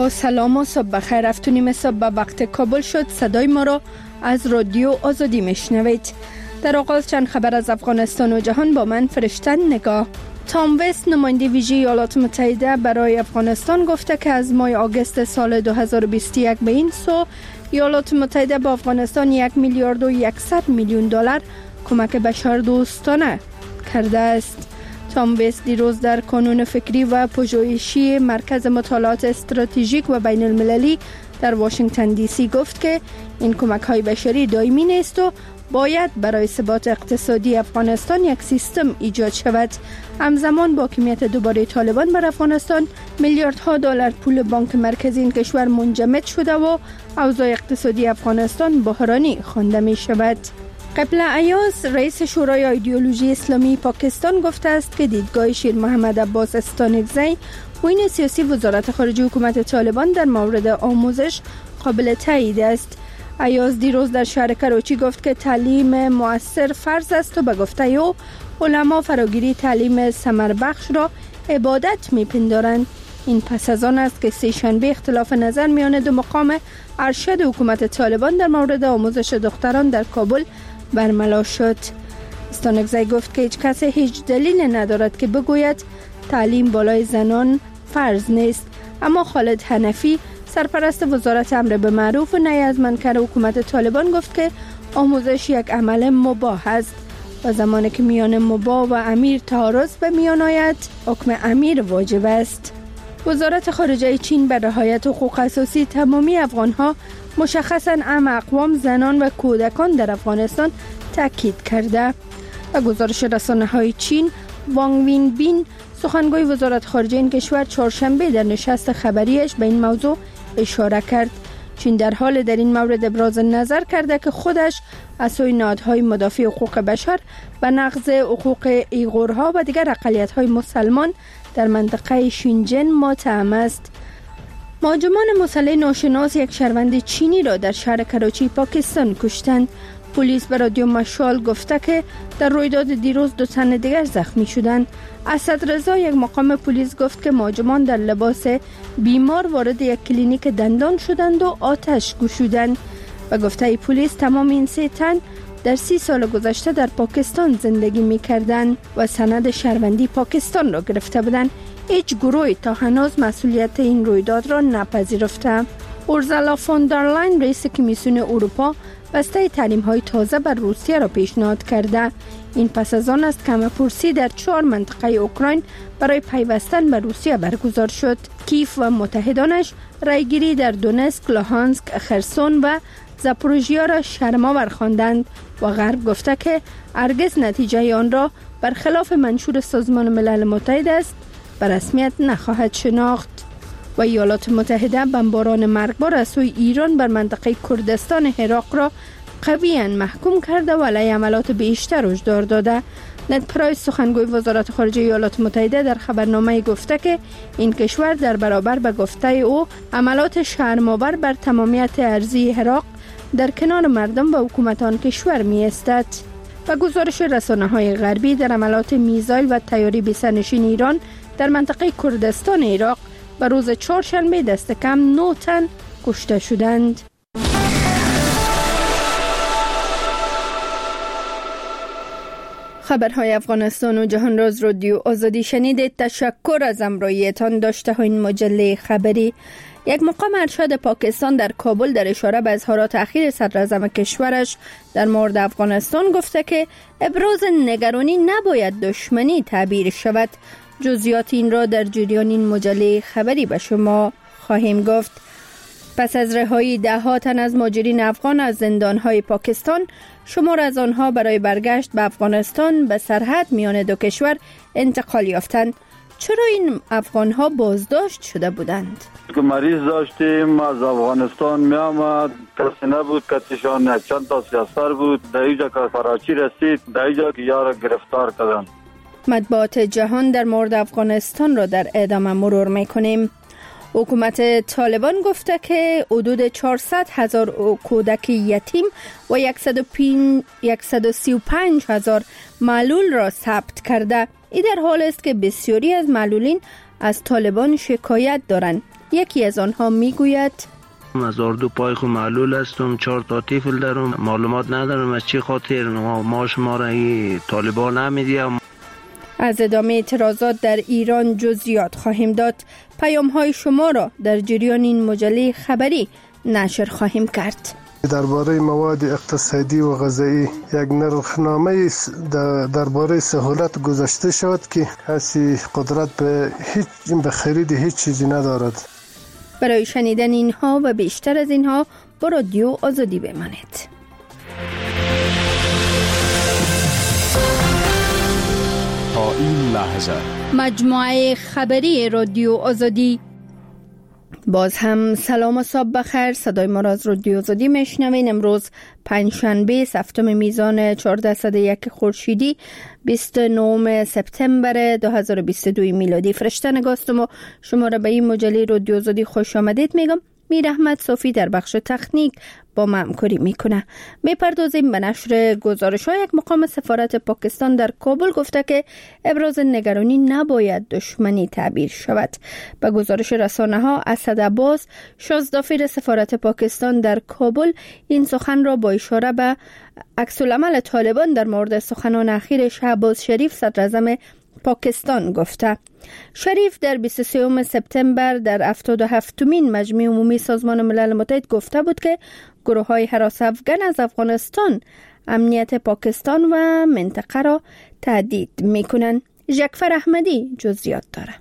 سلام و صبح بخیر. هفتونیم صبح به وقت کابل شد. صدای ما را از رادیو آزادی میشنوید. در آغاز چند خبر از افغانستان و جهان با من فرشتن نگاه. تام وست نماینده ویژه ایالات متحده برای افغانستان گفته که از ماه آگوست سال 2021 به این سو ایالات متحده با افغانستان 1 میلیارد و 100 میلیون دلار کمک بشردوستانه کرده است. تام وست دیروز در کانون فکری و پژوهشی مرکز مطالعات استراتژیک و بین المللی در واشنگتن دی سی گفت که این کمک های بشری دائمی نیست و باید برای ثبات اقتصادی افغانستان یک سیستم ایجاد شود. همزمان با حاکمیت دوباره طالبان بر افغانستان میلیاردها دلار پول بانک مرکزی این کشور منجمد شده و اوضاع اقتصادی افغانستان بحرانی خوانده می شود. قبل ایاز رئیس شورای ایدئولوژی اسلامی پاکستان گفته است که دیدگاه شیر محمد عباس استانکزی معین سیاسی وزارت خارجه حکومت طالبان در مورد آموزش قابل تایید است. ایاز دیروز در شهر کراچی گفت که تعلیم مؤثر فرض است و به گفته او علما فراگیری تعلیم ثمربخش را عبادت می‌پندارند. این پس از آن است که سه‌شنبه اختلاف نظر میان دو مقام ارشد حکومت طالبان در مورد آموزش دختران در کابل برملا شد. استانکزی گفت که هیچ کس هیچ دلیل ندارد که بگوید تعلیم بالای زنان فرض نیست، اما خالد حنفی سرپرست وزارت امر به معروف و نهی از منکر حکومت طالبان گفت که آموزش یک عمل مباح است و زمانی که میان مباح و امیر تعارض به میان آید حکم امیر واجب است. وزارت خارجه چین بر رعایت حقوق اساسی تمامی افغانها مشخصاً اقوام زنان و کودکان در افغانستان تاکید کرده. و گزارش رسانه‌های چین وانگ وین بین سخنگوی وزارت خارجه این کشور چهارشنبه در نشست خبریش به این موضوع اشاره کرد. چین در حال در این مورد ابراز نظر کرده که خودش از سوی نهادهای مدافع حقوق بشر و نقض حقوق ایغورها و دیگر اقلیت‌های مسلمان در منطقه شینجن متهم است. مهاجمان مسلح ناشناس یک شهروند چینی را در شهر کراچی پاکستان کشتند. پلیس به رادیو مشال گفته که در رویداد دیروز 2 تن دیگر زخمی شدند. اسدرضا یک مقام پلیس گفت که مهاجمان در لباس بیمار وارد یک کلینیک دندان شدند و آتش گشودند. و گفته پلیس تمام این 3 تن در 30 سال گذشته در پاکستان زندگی می کردند و سند شهروندی پاکستان را گرفته بودند. هیچ گروهی تا هنوز مسئولیت این رویداد را نپذیرفته. اورزالا فون در لاین رئیس کمیسیون اروپا بسته تحریم‌های تازه بر روسیه را پیشنهاد کرده. این پس از آن است که همه‌پرسی در 4 منطقه اوکراین برای پیوستن به روسیه برگزار شد. کیف و متحدانش رایگیری در دونسک، لوهانسک، خرسون و زاپوروژیا را شرم‌آور خواندند و غرب گفته که هرگز نتیجه آن را برخلاف منشور سازمان ملل متحد است به رسمیت نخواهد شناخت. و ایالات متحده بمباران مرگبار از سوی ایران بر منطقه کردستان عراق را قویاً محکوم کرده و علیه حملات بیشتر هشدار داده. ند پرایس سخنگوی وزارت خارجه ایالات متحده در خبرنامه گفته که این کشور در برابر به گفته او حملات شرم‌آور بر تمامیت ارضی عراق در کنار مردم و حکومت آن کشور می ایستد. و گزارش رسانه‌های غربی در حملات میزایل و طیاره بی‌سرنشین ایران در منطقه کردستان عراق به روز چهارشنبه دست کم 9 تن کشته شدند. خبرهای افغانستان و جهان را از رادیو آزادی شنیدید. تشکر از همراهیتان. داشته های این مجله خبری. یک مقام ارشد پاکستان در کابل در اشاره به اظهارات اخیر صدراعظم کشورش در مورد افغانستان گفته که ابراز نگرانی نباید دشمنی تعبیر شود. جزئیات این را در جریان این مجله خبری به شما خواهیم گفت. پس از رهایی 10 تن از مهاجرین افغان از زندان‌های پاکستان، شمار از آنها برای برگشت به افغانستان به سرحد میان دو کشور انتقال یافتند. چرا این افغان‌ها بازداشت شده بودند؟ که مریض داشتیم از افغانستان می آمد، کسی نبود کتشان، چند تا سیاسر بود. در اینجا که کراچی رسید، در اینجا که یارا گرفتار کردند. مطبوعات جهان در مورد افغانستان را در ادامه مرور می‌کنیم. حکومت طالبان گفته که حدود 400,000 کودک یتیم و 135,000 معلول را ثبت کرده. این در حال است که بسیاری از معلولین از طالبان شکایت دارند. یکی از آنها میگوید از اردو پای خود معلول هستم، 4 تا طفل دارم، معلومات ندارم از چی خاطر معاش ما را طالبان نمیدیم. از ادامه اعتراضات در ایران جزئیات خواهیم داد. پیام‌های شما را در جریان این مجله خبری نشر خواهیم کرد. درباره مواد اقتصادی و غذایی یک نرخنامه درباره سهولت گذاشته شد که کسی قدرت به خرید هیچ چیزی ندارد. برای شنیدن اینها و بیشتر از اینها با رادیو آزادی بمانید. تا این لحظه مجموعه خبری رادیو آزادی. باز هم سلام و صبح بخیر. صدای ما را از رادیو آزادی میشنوین. امروز پنجشنبه هفتم میزان 1401 خورشیدی 29 سپتامبر 2022 میلادی. فرشته نگاستم و شما را به این مجله رادیو آزادی خوش آمدید میگم. میر احمد صافی در بخش تکنیک با ما همکاری میکنه. میپردازیم به نشر گزارش‌ها. یک مقام سفارت پاکستان در کابل گفته که ابراز نگرانی نباید دشمنی تعبیر شود. به گزارش رسانه‌ها اسد عباس شازدافیر سفارت پاکستان در کابل این سخن را با اشاره به عکس‌العمل طالبان در مورد سخنان اخیر شهباز شریف صدر اعظم پاکستان گفته. شریف در 23 سپتامبر در 77مین مجمع عمومی سازمان ملل متحد گفته بود که گروه‌های هراس افغان از افغانستان امنیت پاکستان و منطقه را تهدید می‌کنند. جعفر احمدی جزئیات داره.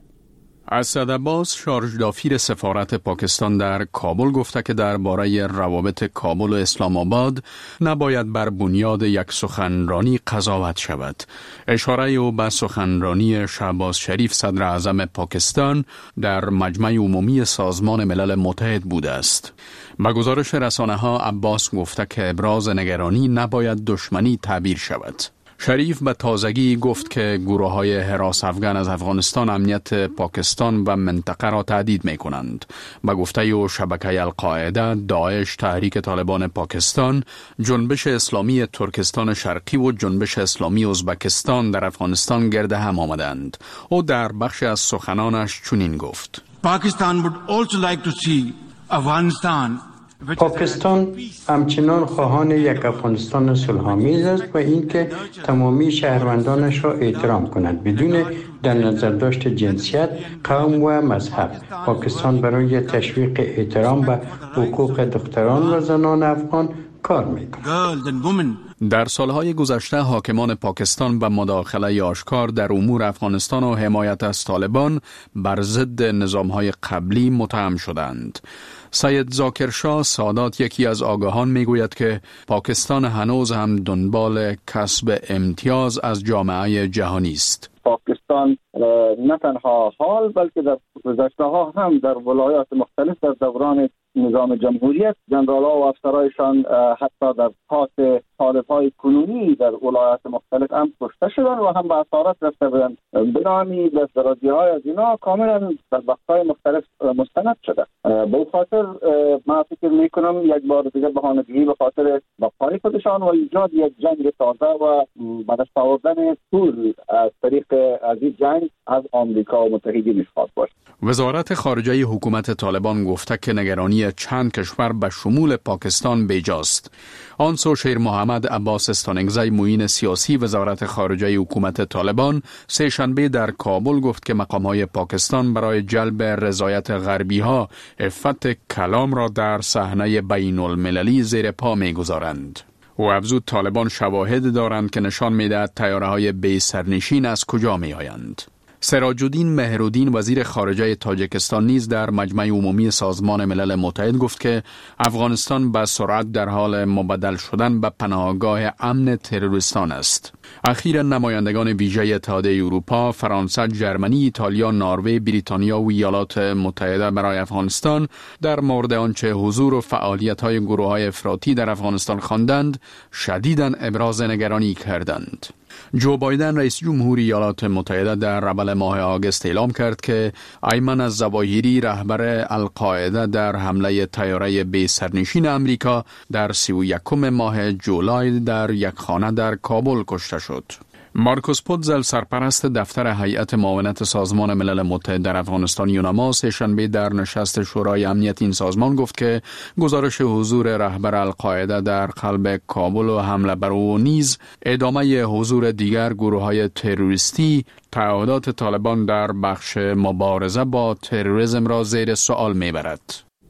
اسد عباس شارژدافیر سفارت پاکستان در کابل گفته که درباره روابط کابل و اسلام آباد نباید بر بنیاد یک سخنرانی قضاوت شود. اشاره او به سخنرانی شهباز شریف صدر اعظم پاکستان در مجمع عمومی سازمان ملل متحد بوده است. به گزارش رسانه‌ها عباس گفته که ابراز نگرانی نباید دشمنی تعبیر شود. شریف به تازگی گفت که گروه‌های هراس افغان از افغانستان امنیت پاکستان و منطقه را تهدید می‌کنند. به گفته او شبکه القاعده، داعش، تحریک طالبان پاکستان، جنبش اسلامی ترکستان شرقی و جنبش اسلامی ازبکستان در افغانستان گرد هم آمدند. او در بخش از سخنانش چنین گفت: پاکستان would also like to see Afghanistan. پاکستان همچنان خواهان یک افغانستان صلح‌آمیز است و اینکه تمامی شهروندانش را احترام کند بدون در نظر داشت جنسیت، قوم و مذهب. پاکستان برای تشویق احترام به حقوق دختران و زنان افغان کار می‌کند. در سالهای گذشته حاکمان پاکستان به مداخله آشکار در امور افغانستان و حمایت از طالبان بر ضد نظام‌های قبلی متهم شدند. سید ذاکر شاه سادات یکی از آگاهان میگوید که پاکستان هنوز هم دنبال کسب امتیاز از جامعه جهانی است. پاکستان نه تنها حال بلکه در گذشته ها هم در ولایات مختلف در دوران نظام جمهوریت جنرال‌ها و افسرایشان حتی در پاس طالب‌های کنونی در ولایات مختلف هم کشته شدن و هم به اسارت رفته بودند. بنامی دسترازی‌های از اینا کاملا در بخش‌های مختلف مستند شده. به خاطر ما فکر می‌کنم یک بار دیگه بهانه‌جویی به خاطر بقای خودشان و ایجاد یک جنگ تازه و به دست آوردن پول از طریق از این جنگ از آمریکا و متحدین خواهد باشه. وزارت خارجه حکومت طالبان گفته که نگرانی چند کشور به شمول پاکستان بیجاست. آنسو شیر محمد عباس استانگزی معین سیاسی وزارت خارجه حکومت طالبان سه شنبه در کابل گفت که مقام‌های پاکستان برای جلب رضایت غربی‌ها عفت کلام را در صحنه بین‌المللی زیر پا می‌گذارند. او افزود طالبان شواهد دارند که نشان می‌دهد طیاره‌های بی سرنشین از کجا می‌آیند. سراج الدین مهرالدین وزیر خارجه تاجیکستان نیز در مجمع عمومی سازمان ملل متحد گفت که افغانستان به سرعت در حال مبدل شدن به پناهگاه امن تروریستان است. اخیراً نمایندگان ویژه اتحادیه اروپا، فرانسه، ژرمنی، ایتالیا، نروژ، بریتانیا و ایالات متحده برای افغانستان در مورد آنچه حضور و فعالیت‌های گروه‌های افراطی در افغانستان خواندند، شدیداً ابراز نگرانی کردند. جو بایدن رئیس جمهور ایالات متحده در اول ماه آگوست اعلام کرد که ایمن الظواهری رهبر القاعده در حمله طیاره بی سرنشین امریکا در 31 ماه جولای در یک خانه در کابل کشته شد. مارکوس پودزل سرپرست دفتر هیئت معاونت سازمان ملل متحد در افغانستان یوناما سه‌شنبه در نشست شورای امنیت این سازمان گفت که گزارش حضور رهبر القاعده در قلب کابل و حمله بر او نیز ادامه حضور دیگر گروه‌های تروریستی تعهدات طالبان در بخش مبارزه با تروریسم را زیر سوال می‌برد.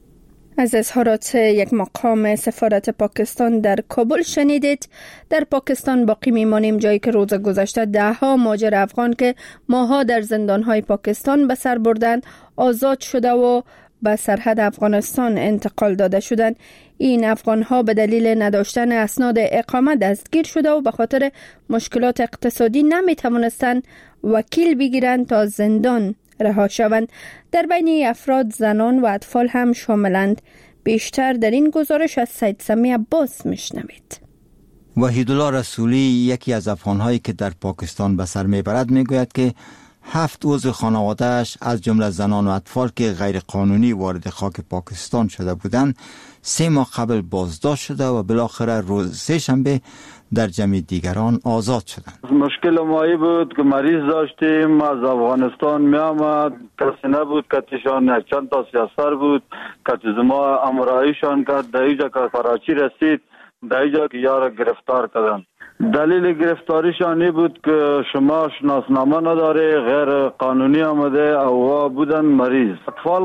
از اظهارات یک مقام سفارت پاکستان در کابل شنیدید. در پاکستان باقی میمانیم جایی که روز گذشته 10 مهاجر افغان که ماها در زندانهای پاکستان به سر بردند آزاد شده و به سرحد افغانستان انتقال داده شدند. این افغانها به دلیل نداشتن اسناد اقامت دستگیر شده و به خاطر مشکلات اقتصادی نمی توانستند وکیل بگیرند تا زندان رها شوند. در بین افراد زنان و اطفال هم شاملند. بیشتر در این گزارش از سید سمی عباس میشنوید. وحیدالله رسولی یکی از افغانهایی که در پاکستان به سر میبرد میگوید که 7 عضو خانواده‌اش از جمله زنان و اطفال که غیر قانونی وارد خاک پاکستان شده بودند 3 ماه قبل بازداشت شده و بالاخره روز سه‌شنبه در جمع دیگران آزاد شدند. مشکل ما بود که مریض داشتیم از افغانستان می آمد، کسی نبود کتیشان، چند تا سیاسر بود که ما امرایشان کرد. در اینجا که کراچی رسید در اینجا که یار گرفتار کردن. دلیل گرفتاریشان بود که شما شناسنامه نداره، غیر قانونی آمده او بودن مریض. اطفال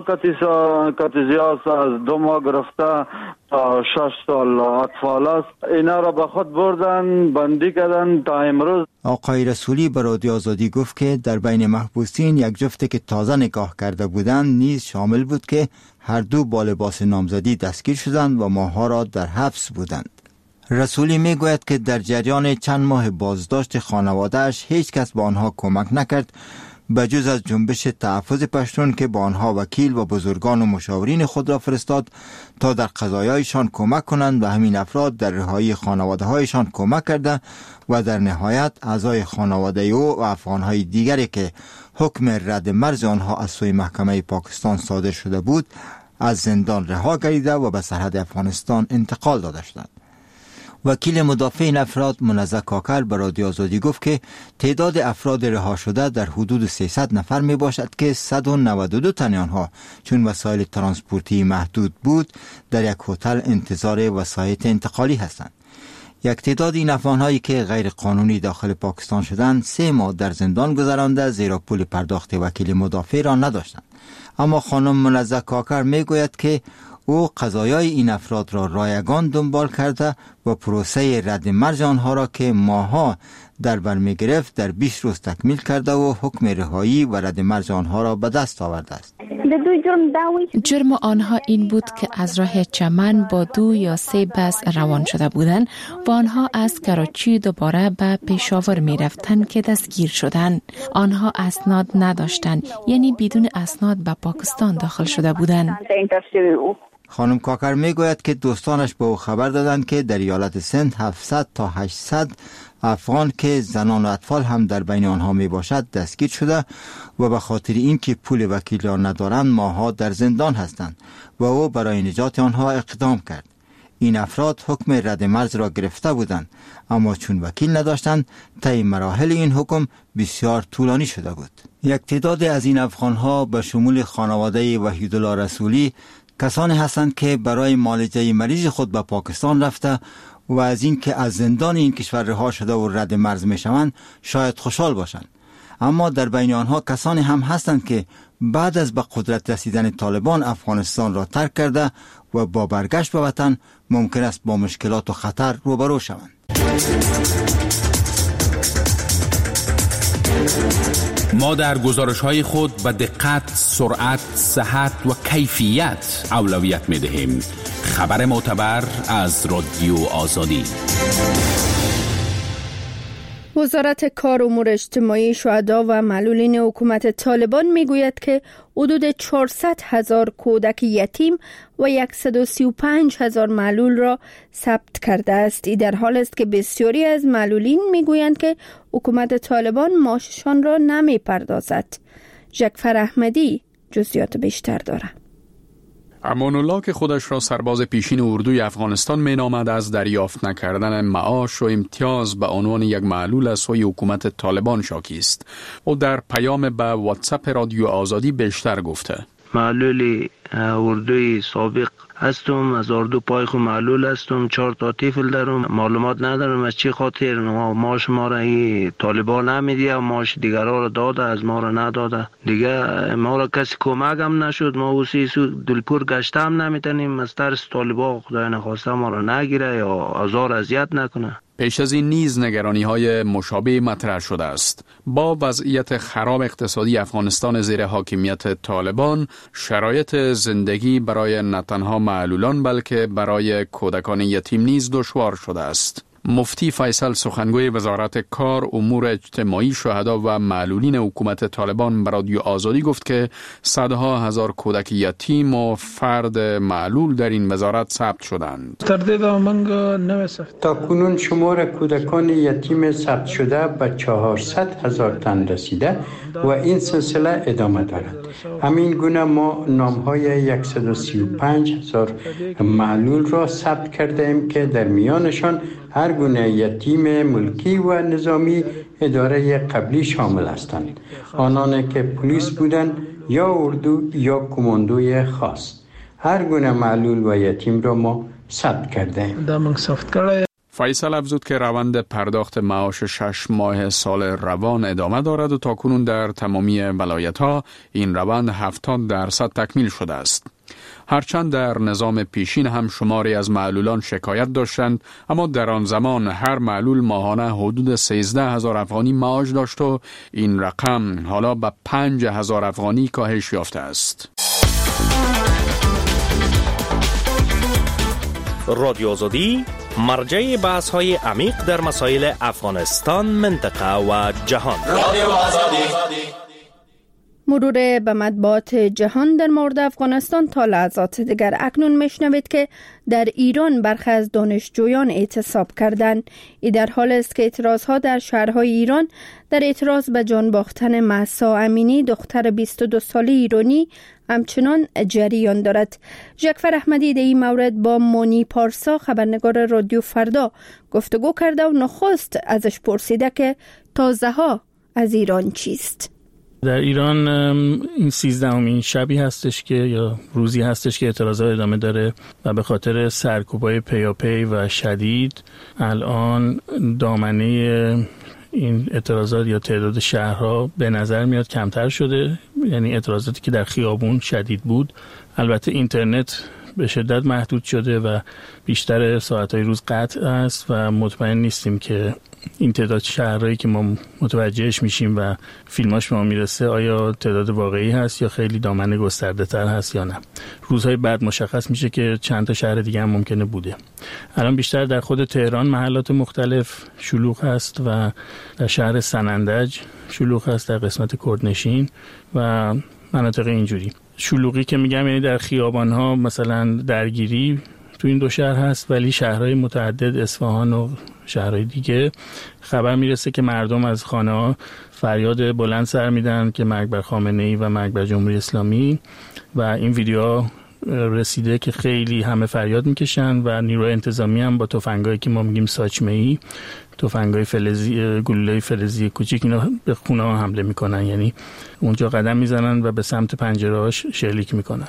کتیزیاس از 2 ماه گرفته تا 6 سال اطفال است. اینا را به خود بردن بندی کردن تا امروز. آقای رسولی به رادیو آزادی گفت که در بین محبوسین یک جفت که تازه نکاح کرده بودند نیز شامل بود که هر دو با لباس نامزدی دستگیر شدند و ماه‌ها را در حبس بودند. رسولی میگوید که در جریان چند ماه بازداشت خانواده‌اش هیچ کس به آنها کمک نکرد بجز از جنبش تحفظ پشتون که با آنها وکیل و بزرگان و مشاورین خود را فرستاد تا در قضایایشان کمک کنند و همین افراد در رهایی خانواده‌هایشان کمک کرده و در نهایت اعضای خانواده او و افغان‌های دیگری که حکم رد مرز آنها از سوی محکمه پاکستان صادر شده بود از زندان رها گردیده و به سرحد افغانستان انتقال داده شدند. وکیل مدافع این افراد منزه کاکر به رادیو آزادی گفت که تعداد افراد رها شده در حدود 300 نفر می باشد که 192 تن آنها چون وسایل ترانسپورتی محدود بود در یک هتل انتظار وسایط انتقالی هستند. یک تعداد این افغان‌هایی که غیر قانونی داخل پاکستان شدند 3 ماه در زندان گذرانده زیرا پول پرداخت وکیل مدافع را نداشتند. اما خانم منزه کاکر می گوید که او قضایای این افراد را رایگان دنبال کرده و پروسه رد مرز آنها را که ماها در بر می گرفت در 20 روز تکمیل کرده و حکم رهایی و رد مرز آنها را به دست آورده است. جرم آنها این بود که از راه چمن با 2 یا 3 بس روان شده بودند و آنها از کراچی دوباره به پشاور می رفتند که دستگیر شدند. آنها اسناد نداشتند، یعنی بدون اسناد به پاکستان داخل شده بودند. خانم کاکر می گوید که دوستانش به او خبر دادند که در ایالت سند 700 تا 800 افغان که زنان و اطفال هم در بین آنها می باشد دستگیر شده و به خاطر اینکه پول وکیل را ندارند ماها در زندان هستند و او برای نجات آنها اقدام کرد. این افراد حکم رد مرز را گرفته بودند اما چون وکیل نداشتند طی مراحل این حکم بسیار طولانی شده بود. یک تعداد از این افغانها به شمول خانواده وحیدالله رسولی کسانی هستند که برای معالجه مریض خود به پاکستان رفته و از این که از زندان این کشور رها شده و رد مرز می شوند شاید خوشحال باشند. اما در بین آنها کسانی هم هستند که بعد از به قدرت رسیدن طالبان افغانستان را ترک کرده و با برگشت به وطن ممکن است با مشکلات و خطر روبرو شوند. ما در گزارش‌های خود به دقت، سرعت، صحت و کیفیت اولویت می‌دهیم. خبر معتبر از رادیو آزادی. وزارت کار امور اجتماعی شهدا و معلولین حکومت طالبان میگوید که حدود 400,000 کودک یتیم و 135,000 معلول را ثبت کرده است. این در حال است که بسیاری از معلولین میگویند که حکومت طالبان معاششان را نمیپردازد. جعفر احمدی جزئیات بیشتر دارد. امان الله که خودش را سرباز پیشین اردوی افغانستان مینامد از دریافت نکردن معاش و امتیاز به عنوان یک معلول از سوی حکومت طالبان شاکی است. او در پیام به واتساپ رادیو آزادی بیشتر گفته: معلول اردوی سابق هستم، از اردو پای خود معلول هستم، 4 تا طفل دارم، معلومات ندارم از چی خاطر معاش ما را طالبان نمیدیه و معاش دیگرها را داده، از ما را نداده. دیگه ما را کسی کمک هم نشد، ما اوسی دلپور گشته هم نمیتونیم، از ترس طالبان خدای نخواسته ما را نگیره یا آزار اذیت نکنه. پیش از این نیز نگرانی‌های مشابه مطرح شده است. با وضعیت خراب اقتصادی افغانستان زیر حاکمیت طالبان، شرایط زندگی برای نه تنها معلولان بلکه برای کودکان یتیم نیز دشوار شده است. مفتی فیصل سخنگوی وزارت کار، امور اجتماعی، شهدا و معلولین حکومت طالبان به رادیو آزادی گفت که صدها هزار کودک یتیم و فرد معلول در این وزارت ثبت شدند. تا کنون شمار کودکان یتیم ثبت شده به 400,000 تن رسیده و این سلسله ادامه دارد. همین گونه ما نامهای 135,000 معلول را ثبت کرده ایم که در میانشان هر گونه یتیم ملکی و نظامی اداره قبلی شامل هستند. آنان که پلیس بودند یا اردو یا کماندوی خاص. هر گونه معلول و یتیم را ما ثبت کرده ایم. فیصل افزود که روند پرداخت معاش 6 ماه سال روان ادامه دارد و تاکنون در تمامی ولایت‌ها این روند 70% تکمیل شده است. هرچند در نظام پیشین هم شماری از معلولان شکایت داشتند، اما در آن زمان هر معلول ماهانه حدود 13,000 افغانی معاش داشت و این رقم حالا به 5,000 افغانی کاهش یافته است. رادیو آزادی مرجع بحث‌های عمیق در مسائل افغانستان، منطقه و جهان. رادیو آزادی. مرور به مطبوعات جهان در مورد افغانستان تا لحظات دیگر. اکنون میشنوید که در ایران برخی از دانشجویان اعتصاب کردند. این در حال است که اعتراضها در شهرهای ایران در اعتراض به جان باختن مهسا امینی، دختر 22 ساله ایرانی، همچنان جریان دارد. جعفر احمدی در این مورد با مانی پارسا، خبرنگار رادیو فردا، گفتگو کرده و نخست ازش پرسیده که تازه ها از ایران چیست. در ایران این 13مین شبی هستش که یا روزی هستش که اعتراضات ادامه داره و به خاطر سرکوبای پیاپی و شدید الان دامنه این اعتراضات یا تعداد شهرها به نظر میاد کمتر شده. یعنی اعتراضاتی که در خیابون شدید بود، البته اینترنت به شدت محدود شده و بیشتر ساعتهای روز قطع است و مطمئن نیستیم که این تعداد شهرهایی که ما متوجهش میشیم و فیلماش به ما میرسه آیا تعداد واقعی هست یا خیلی دامنه گسترده تر هست یا نه. روزهای بعد مشخص میشه که چند تا شهر دیگه هم ممکنه بوده. الان بیشتر در خود تهران محلات مختلف شلوغ هست و در شهر سنندج شلوغ هست، در قسمت کردنشین و مناطق اینجوری. شلوغی که میگم یعنی در خیابان‌ها مثلا درگیری تو این دو شهر هست، ولی شهرهای متعدد، اصفهان و شهرهای دیگه، خبر میرسه که مردم از خانه‌ها فریاد بلند سر میدن که مرگ بر خامنه‌ای و مرگ بر جمهوری اسلامی و این ویدیوها رسیده که خیلی همه فریاد میکشن و نیروی انتظامی هم با تفنگایی که ما میگیم ساچمه‌ای، تفنگای فلزی، گلوله فلزی کوچیک، اینا به خونه‌ها حمله میکنن، یعنی اونجا قدم میزنن و به سمت پنجره‌هاش شلیک میکنن.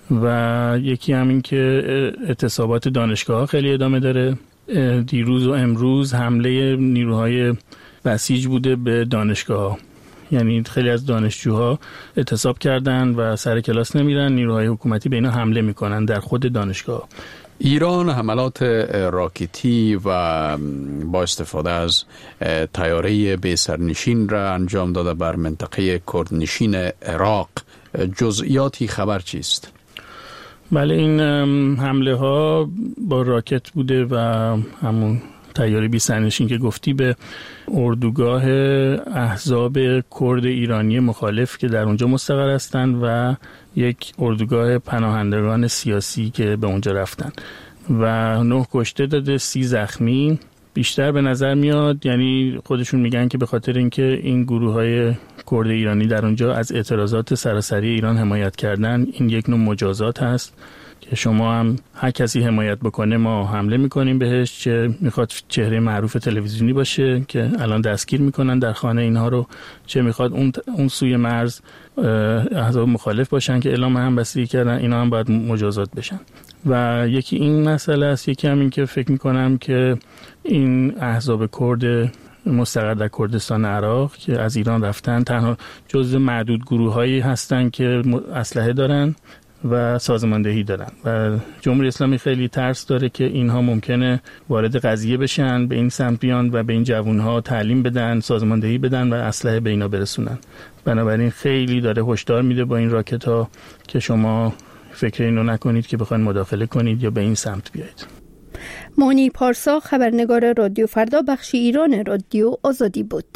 و یکی همین که اعتصابات دانشگاه‌ها خیلی ادامه داره. دیروز و امروز حمله نیروهای بسیج بوده به دانشگاه‌ها، یعنی خیلی از دانشجوها اعتصاب کردن و سر کلاس نمیرن، نیروهای حکومتی به اینا حمله میکنن در خود دانشگاه. ایران حملات راکتی و با استفاده از طیاره بی سرنشین را انجام داده بر منطقه کردنشین عراق. جزئیاتی خبر چیست؟ بله، این حمله ها با راکت بوده و همون طیاره بی سرنشین که گفتی به اردوگاه احزاب کرد ایرانی مخالف که در اونجا مستقر هستند و یک اردوگاه پناهندگان سیاسی که به اونجا رفتن و 9 کشته داده، 30 زخمی. بیشتر به نظر میاد، یعنی خودشون میگن که به خاطر اینکه این گروه‌های کرد ایرانی در اونجا از اعتراضات سراسری ایران حمایت کردن، این یک نوع مجازات هست که شما هم هر کسی حمایت بکنه ما حمله میکنیم بهش، چه میخواد چهره معروف تلویزیونی باشه که الان دستگیر میکنن در خانه اینها رو، چه میخواد اون سوی مرز احزاب مخالف باشن که اعلام همبستگی کردن، اینا هم باید مجازات بشن. و یکی این مسئله است، یکی هم این که فکر میکنم که این احزاب کرد مستقر در کردستان عراق که از ایران رفتن تنها جزء معدود گروه‌هایی هستن که اسلحه دارن و سازماندهی دارن و جمهوری اسلامی خیلی ترس داره که اینها ممکنه وارد قضیه بشن، به این سمت بیان و به این جوانها تعلیم بدن، سازماندهی بدن و اسلحه به اینا برسونن. بنابراین خیلی داره هشدار میده با این راکت‌ها که شما فکر اینو نکنید که بخواید مداخله کنید یا به این سمت بیایید. مانی پارسا، خبرنگار رادیو فردا بخش ایران رادیو آزادی بود.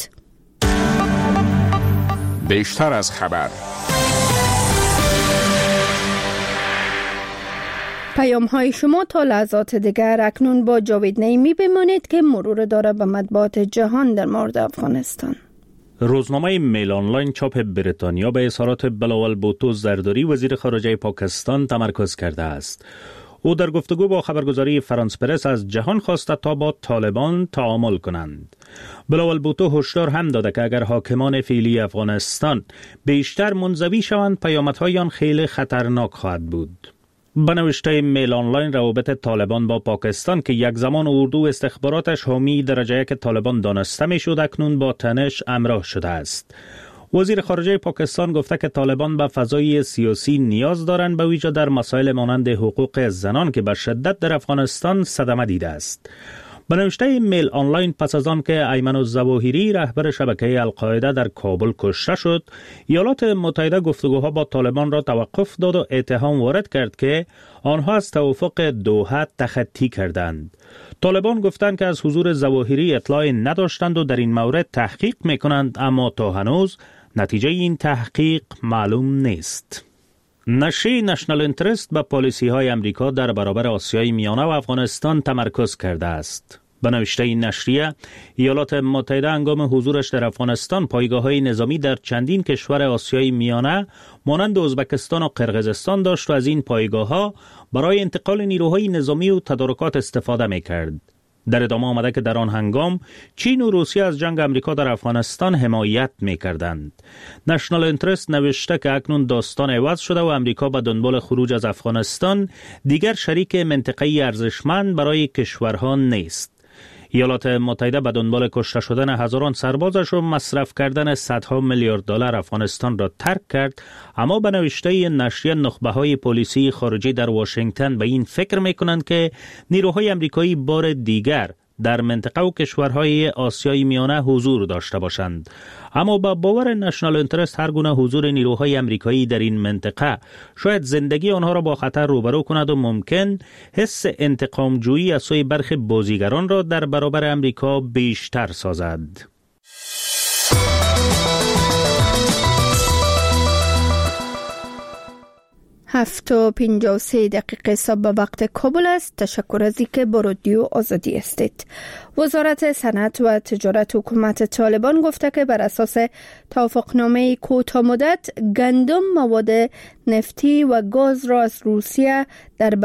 بیشتر از خبر. پیام های شما تا لحظات دیگر. اکنون با جاوید نعیمی بمانید که مرور داره به مطبوعات جهان در مورد افغانستان. روزنامه میل آنلاین چاپ بریتانیا به اظهارات بلاول بوتو زرداری وزیر خارجه پاکستان تمرکز کرده است. او در گفتگو با خبرگزاری فرانس پرس از جهان خواسته تا با طالبان تعامل کنند. بلاول بوتو هشدار هم داده که اگر حاکمان فعلی افغانستان بیشتر منزوی شوند پیامدهای آن خیلی خطرناک خواهد بود. به نوشته میل آنلاین روابط طالبان با پاکستان که یک زمان اردو استخباراتش حامی درجه یک طالبان دانسته می شد اکنون با تنش همراه شده است. وزیر خارجه پاکستان گفته که طالبان به فضای سیاسی نیاز دارند به ویژه در مسائل مانند حقوق زنان که به شدت در افغانستان صدمه دیده است. به نوشته میل آنلاین پس از آن که ایمن الظواهری رهبر شبکه القاعده در کابل کشته شد، ایالات متحده گفتگوها با طالبان را توقف داد و اتهام وارد کرد که آنها از توافق دوحه تخطی کردند. طالبان گفتند که از حضور ظواهری اطلاع نداشتند و در این مورد تحقیق میکنند، اما تا هنوز نتیجه این تحقیق معلوم نیست. نشریه نشنال اینترست به پالیسی های امریکا در برابر آسیای میانه و افغانستان تمرکز کرده است. به نوشته این نشریه، ایالات متحده هنگام حضورش در افغانستان پایگاه‌های نظامی در چندین کشور آسیای میانه مانند ازبکستان و قرقیزستان داشت و از این پایگاه‌ها برای انتقال نیروهای نظامی و تدارکات استفاده می‌کرد. در ادامه آمده که در آن هنگام چین و روسیه از جنگ امریکا در افغانستان حمایت می‌کردند. نشنال اینترست نوشته که اکنون داستان عوض شده و امریکا به دنبال خروج از افغانستان دیگر شریک منطقه‌ای ارزشمند برای کشورها نیست. ایالات متحده به دنبال کشته شدن هزاران سربازش و مصرف کردن صدها میلیارد دلار افغانستان را ترک کرد، اما به نوشته نشریه نخبه‌های پلیسی خارجی در واشنگتن به این فکر می‌کنند که نیروهای آمریکایی بار دیگر در منطقه و کشورهای آسیای میانه حضور داشته باشند. اما با باور نشنال اینترست هر گونه حضور نیروهای آمریکایی در این منطقه شاید زندگی آنها را با خطر روبرو کند و ممکن حس انتقام جویی از سوی برخی بازیگران را در برابر آمریکا بیشتر سازد. 7:53 صبح به وقت کابل است. تشکر از اینکه با رادیو آزادی هستید. وزارت صنعت و تجارت حکومت طالبان گفته که بر اساس توافقنامه کوتاه مدت گندم، مواد نفتی و گاز را از روسیه در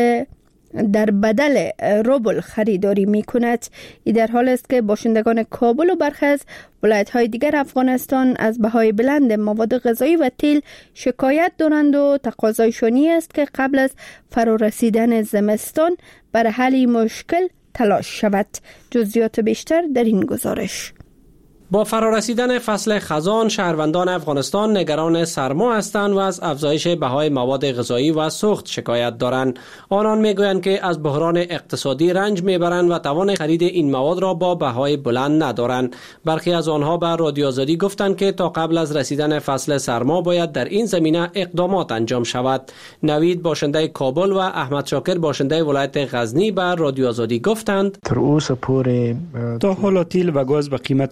بدل روبل خریداری می کند. این در حال است که باشندگان کابل و برخی از ولایت‌های دیگر افغانستان از بهای بلند مواد غذایی و تیل شکایت دارند و تقاضایشانی است که قبل از فرا رسیدن زمستان برای حل مشکل تلاش شود. جزئیات بیشتر در این گزارش. با فرارسیدن فصل خزان، شهروندان افغانستان نگران سرما هستند و از افزایش بهای مواد غذایی و سوخت شکایت دارند. آنان میگویند که از بحران اقتصادی رنج میبرند و توان خرید این مواد را با بهای بلند ندارند. برخی از آنها به رادیو آزادی گفتند که تا قبل از رسیدن فصل سرما باید در این زمینه اقدامات انجام شود. نوید باشنده کابل و احمد شاکر باشنده ولایت غزنی به رادیو آزادی گفتند تا حالا تیل و گاز به قیمت بالا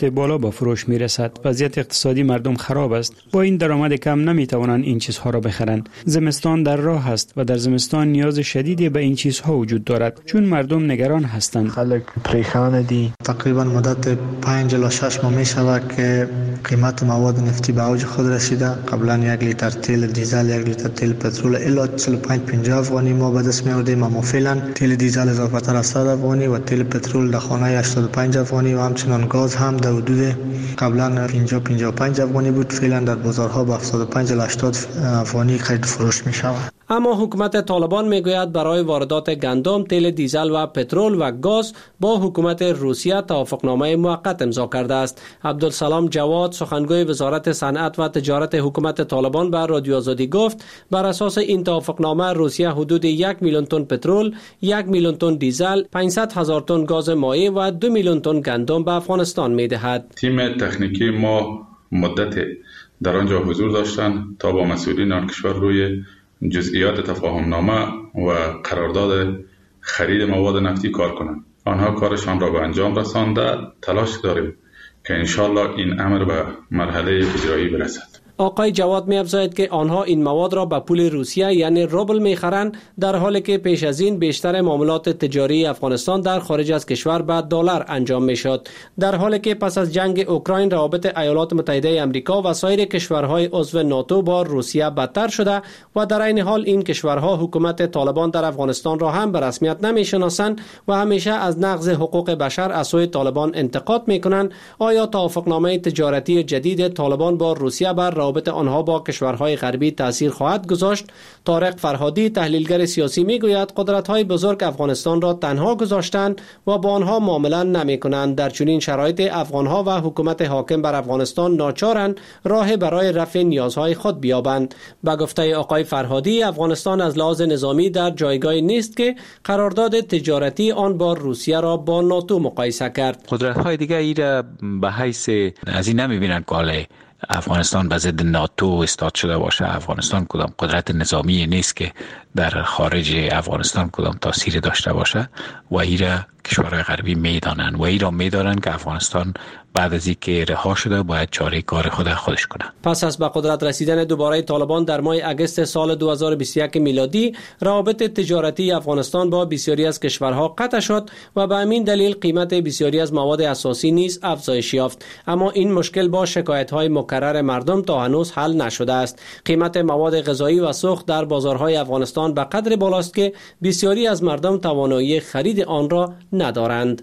به فروش می رسد. وضعیت اقتصادی مردم خراب است. با این درآمد کم نمی توانند این چیزها را بخرند. زمستان در راه است و در زمستان نیاز شدیدی به این چیزها وجود دارد چون مردم نگران هستند. خلک پریشان دی. تقریبا مدت 5 الی 6 ماه می شود که قیمت مواد نفتی به اوج خود رسیده. قبلا 1 لیتر تیل دیزل، 1 لیتر تیل پترول الی 45-50 افغانی ما به دست می آوردیم. اما فعلا تیل دیزل اضافه تر از 100 افغانی و تیل پترول در خانه 85 افغانی و همچنان گاز هم در حدود قبلا 50-55 افغانی بود. فعلا در بازارها به 75 الی 80 افغانی خرید فروش می شود. اما حکومت طالبان میگوید برای واردات گندم، تیل دیزل و پترول و گاز با حکومت روسیه توافقنامه موقت امضا کرده است. عبدالسلام جواد، سخنگوی وزارت صنعت و تجارت حکومت طالبان به رادیو آزادی گفت بر اساس این توافقنامه روسیه حدود 1 میلیون تن پترول، 1 میلیون تن دیزل، 500,000 تن گاز مایع و 2 میلیون تن گندم به افغانستان میدهد. تیم تکنیکی ما مدت در آنجا حضور داشتند تا با مسئولین آن کشور روی جزئیات تفاهمنامه و قرارداد خرید مواد نفتی کار کنند. آنها کارشان را به انجام رسانده. تلاش داریم که انشالله این امر به مرحله اجرایی برسد. آقای جواد می افزاید که آنها این مواد را به پول روسیه یعنی روبل می خرند، در حالی که پیش از این بیشتر معاملات تجاری افغانستان در خارج از کشور به دلار انجام می شد. در حالی که پس از جنگ اوکراین روابط ایالات متحده آمریکا و سایر کشورهای عضو ناتو با روسیه بدتر شده و در این حال این کشورها حکومت طالبان در افغانستان را هم به رسمیت نمی شناسند و همیشه از نقض حقوق بشر از سوی طالبان انتقاد می کنند. آیا توافقنامه تجارتی جدید طالبان با روسیه بر روابط آنها با کشورهای غربی تاثیر خواهد گذاشت؟ طارق فرهادی، تحلیلگر سیاسی، میگوید قدرت‌های بزرگ افغانستان را تنها گذاشتند و با آنها معامله نمی‌کنند. در چنین شرایط افغان‌ها و حکومت حاکم بر افغانستان ناچارند راه برای رفع نیازهای خود بیابند. به گفته آقای فرهادی، افغانستان از لحاظ نظامی در جایگاهی نیست که قرارداد تجارتی آن با روسیه را با ناتو مقایسه کرد. قدرت‌های دیگه ایرا به حیث از این نمی‌بینند که افغانستان به ضد ناتو استاد شده باشه. افغانستان کدام قدرت نظامی نیست که در خارج افغانستان کدام تاثیر داشته باشه و ایرا کشورهای غربی میدانند و ایرا میدانند که افغانستان بعد از اینکه رها شده باید چاره کار خودش کنه. پس از به قدرت رسیدن دوباره طالبان در ماه اگست سال 2021 میلادی، روابط تجارتی افغانستان با بسیاری از کشورها قطع شد و به همین دلیل قیمت بسیاری از مواد اساسی نیز افزایش یافت. اما این مشکل با شکایت‌های مکرر مردم تا هنوز حل نشده است. قیمت مواد غذایی و سوخت در بازارهای افغانستان به قدر بالاست که بسیاری از مردم توانایی خرید آن را ندارند.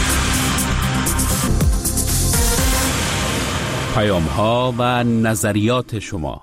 پیام‌ها و نظریات شما.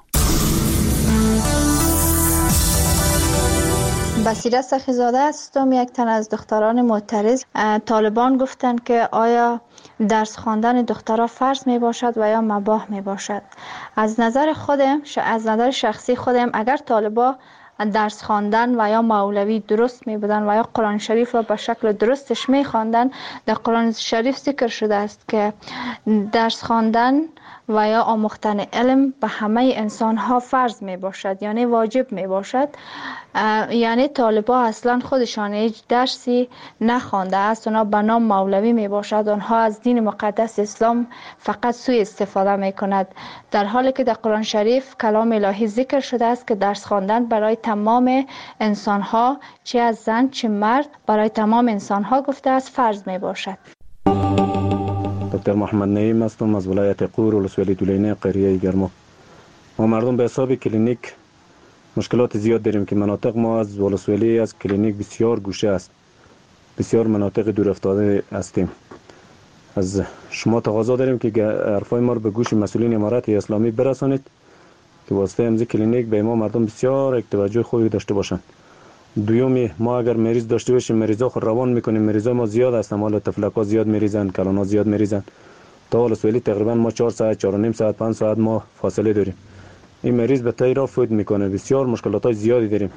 بصیره سخیزاده هستم، یک تن از دختران معترض. طالبان گفتند که آیا درس خواندن دخترها فرض می باشد و یا مباح می باشد. از نظر شخصی خودم اگر طالبا درس خواندن و یا مولوی درست می بودن و یا قرآن شریف را به شکل درستش می خواندن، در قرآن شریف ذکر شده است که درس خواندن و یا آموختن علم به همه انسان ها فرض می باشد، یعنی واجب می باشد. یعنی طالبا اصلا خودشان هیچ درسی نخوانده است، اونا به نام مولوی می باشد، آنها از دین مقدس اسلام فقط سوء استفاده می کند، در حالی که در قرآن شریف کلام الهی ذکر شده است که درس خواندن برای تمام انسان ها، چه از زن چه مرد، برای تمام انسان ها گفته است فرض می باشد. دکتر محمد نعیم هستم از ولایت قور ولسوالی دولینه قریه گرما. ما مردم به حساب کلینیک مشکلات زیاد داریم که مناطق ما از ولسوالی از کلینیک بسیار گوشه است، بسیار مناطق دور افتاده هستیم. از شما تقاضا داریم که حرفای ما رو به گوش مسئولین امارت اسلامی برسانید که واسطه امضای کلینیک به ما مردم بسیار توجه خوبی داشته باشند. دومی، ما اگر مریض داشته باشیم مریضا خود روان میکنیم، مریضا ما زیاد هستن، حالا تفلکا زیاد میریزن، کلانا زیاد میریزن، تا ولسوالی تقریبا ما 4 ساعت 4.5 ساعت 5 ساعت ما فاصله داریم. این مریض به تایی را فوت میکنه، بسیار مشکلات زیادی داریم.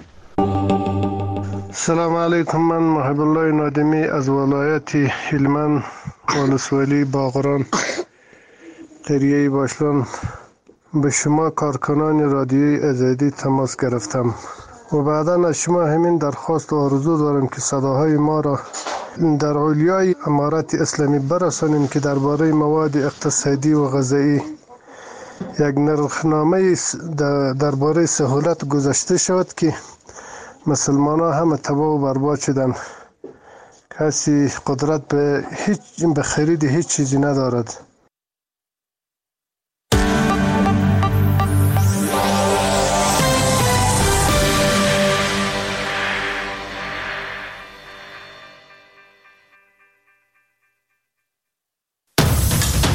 سلام علیکم، من محب الله نادمی از ولایت هلمند ولسوالی باغران قریه باشلان به شما کارکنان رادیوی آزادی تماس گرفتم و بعدا از شما همین درخواست و آرزو دارم که صداهای ما را در علیای امارت اسلامی برسانیم که درباره مواد اقتصادی و غذایی یک نرخنامه درباره سهولت گذاشته شد که مسلمان ها همه تباه و برباد شدن. کسی قدرت به خرید هیچ چیزی ندارد.